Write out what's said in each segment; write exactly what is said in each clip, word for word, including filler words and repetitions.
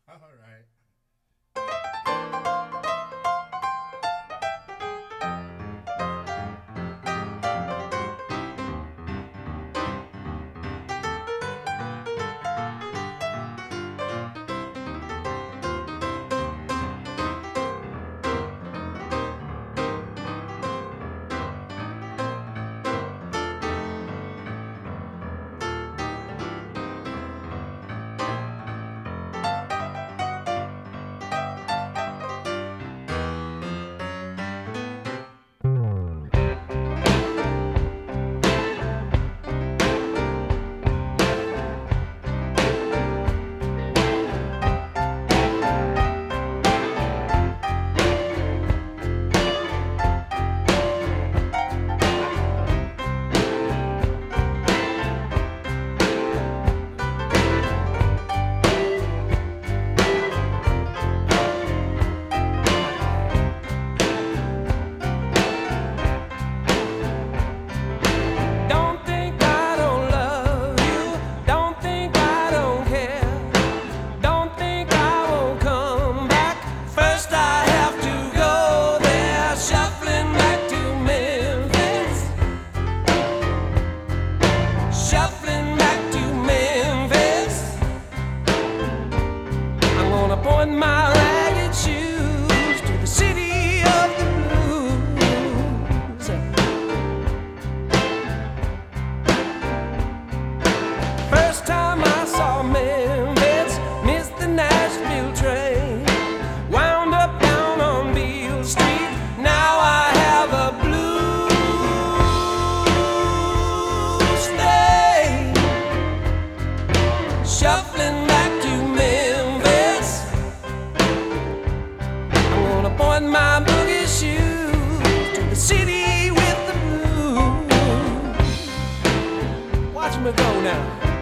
All right. Don't think I don't love you. Don't think I don't care. Don't think I won't come back. First I have to go there, shuffling back to Memphis. Shuffling back to Memphis. I'm gonna point my ragged shoes to the city of the blues. First time I saw Memphis, missed the Nashville train. Wound up down on Beale Street. Now I have a blues day. Shuffling back to Memphis. I'm gonna point my boogie shoes to the city with the blues. Watch me go now.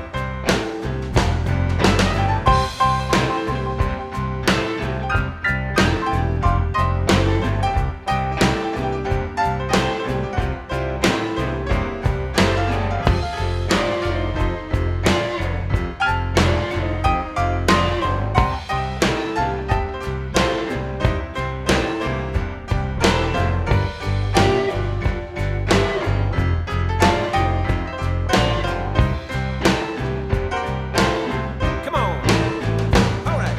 Come on. All right.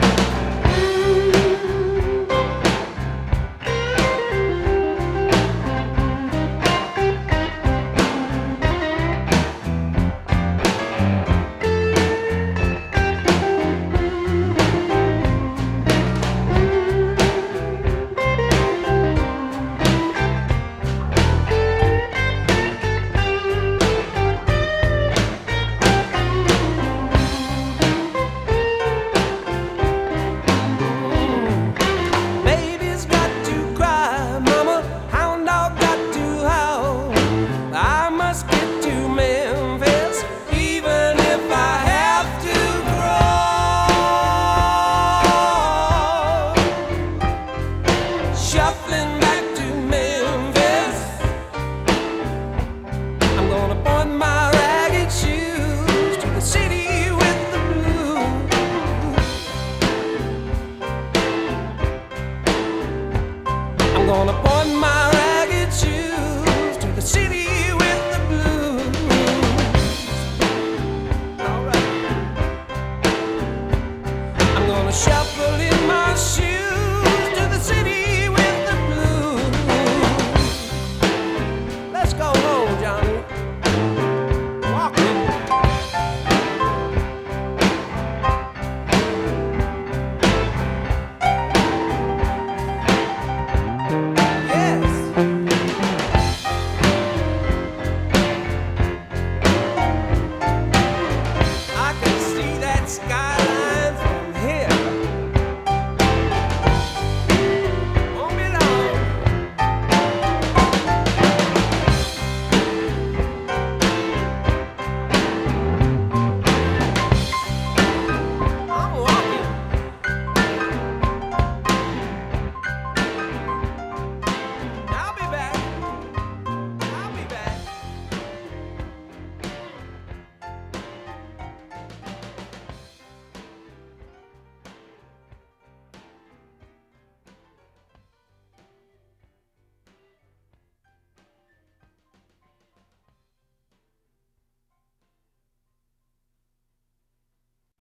Baby's got to cry, mama, hound dog got to howl. I must get to Memphis, even if I have to crawl. Shuffling back to Memphis. I'm gonna point my ragged shoes to the city with the blues. I'm gonna point my ragged shoes to the city with the blues. All right. I'm gonna shuffle in my shoes to the city with the blues. Let's go home, Johnny. Walking. Yes. I can see that sky